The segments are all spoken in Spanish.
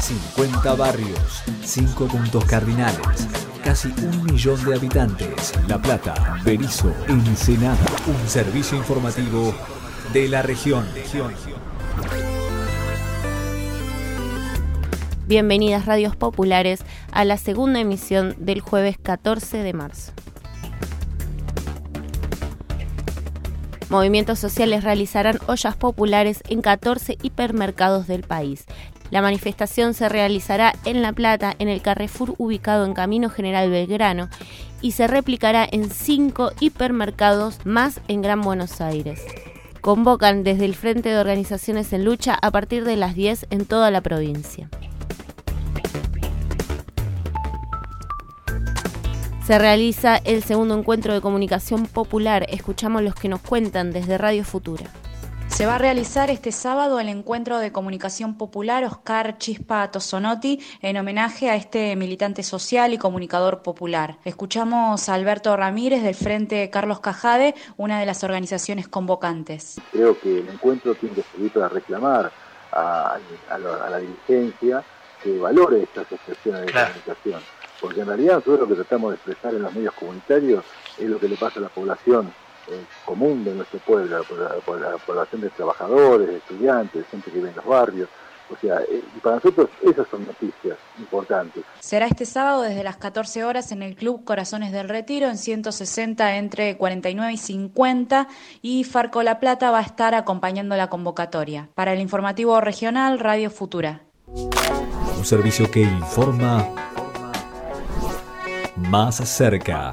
50 barrios, 5 puntos cardinales, casi 1 millón de habitantes. La Plata, Berisso, Ensenada. Un servicio informativo de la región. Bienvenidas Radios Populares a la segunda emisión del jueves 14 de marzo. Movimientos sociales realizarán ollas populares en 14 hipermercados del país. La manifestación se realizará en La Plata, en el Carrefour ubicado en Camino General Belgrano, y se replicará en 5 hipermercados más en Gran Buenos Aires. Convocan desde el Frente de Organizaciones en Lucha a partir de las 10 en toda la provincia. Se realiza el segundo encuentro de comunicación popular. Escuchamos los que nos cuentan desde Radio Futura. Se va a realizar este sábado el encuentro de comunicación popular Oscar Chispa Tosonotti en homenaje a este militante social y comunicador popular. Escuchamos a Alberto Ramírez del Frente Carlos Cajade, una de las organizaciones convocantes. Creo que el encuentro tiene que servir para reclamar a la dirigencia que valore estas expresiones de comunicación. Porque en realidad nosotros lo que tratamos de expresar en los medios comunitarios es lo que le pasa a la población común de nuestro pueblo, la población de trabajadores, de estudiantes, de gente que vive en los barrios. O sea, y para nosotros esas son noticias importantes. Será este sábado desde las 14 horas en el Club Corazones del Retiro, en 160 entre 49 y 50, y Farco La Plata va a estar acompañando la convocatoria. Para el informativo regional, Radio Futura. Un servicio que informa más cerca.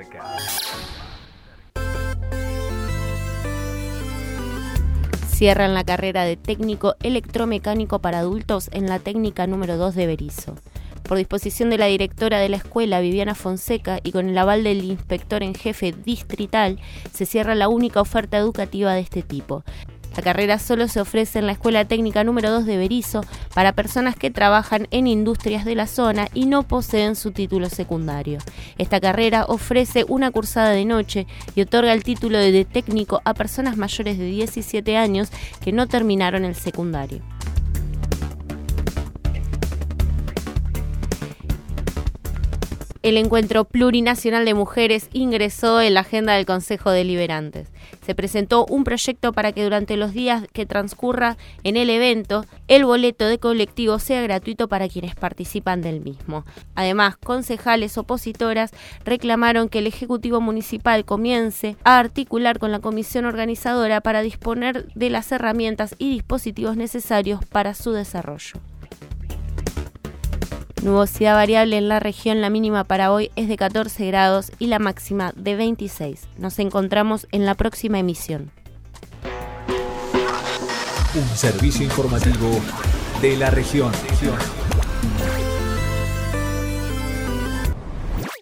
Cierran la carrera de técnico electromecánico para adultos en la técnica número 2 de Berisso. Por disposición de la directora de la escuela, Viviana Fonseca, y con el aval del inspector en jefe distrital, se cierra la única oferta educativa de este tipo. La carrera solo se ofrece en la Escuela Técnica número 2 de Berisso para personas que trabajan en industrias de la zona y no poseen su título secundario. Esta carrera ofrece una cursada de noche y otorga el título de técnico a personas mayores de 17 años que no terminaron el secundario. El Encuentro Plurinacional de Mujeres ingresó en la agenda del Consejo Deliberantes. Se presentó un proyecto para que durante los días que transcurra en el evento, el boleto de colectivo sea gratuito para quienes participan del mismo. Además, concejales opositoras reclamaron que el Ejecutivo Municipal comience a articular con la comisión organizadora para disponer de las herramientas y dispositivos necesarios para su desarrollo. Nubosidad variable en la región, la mínima para hoy es de 14 grados y la máxima de 26. Nos encontramos en la próxima emisión. Un servicio informativo de la región.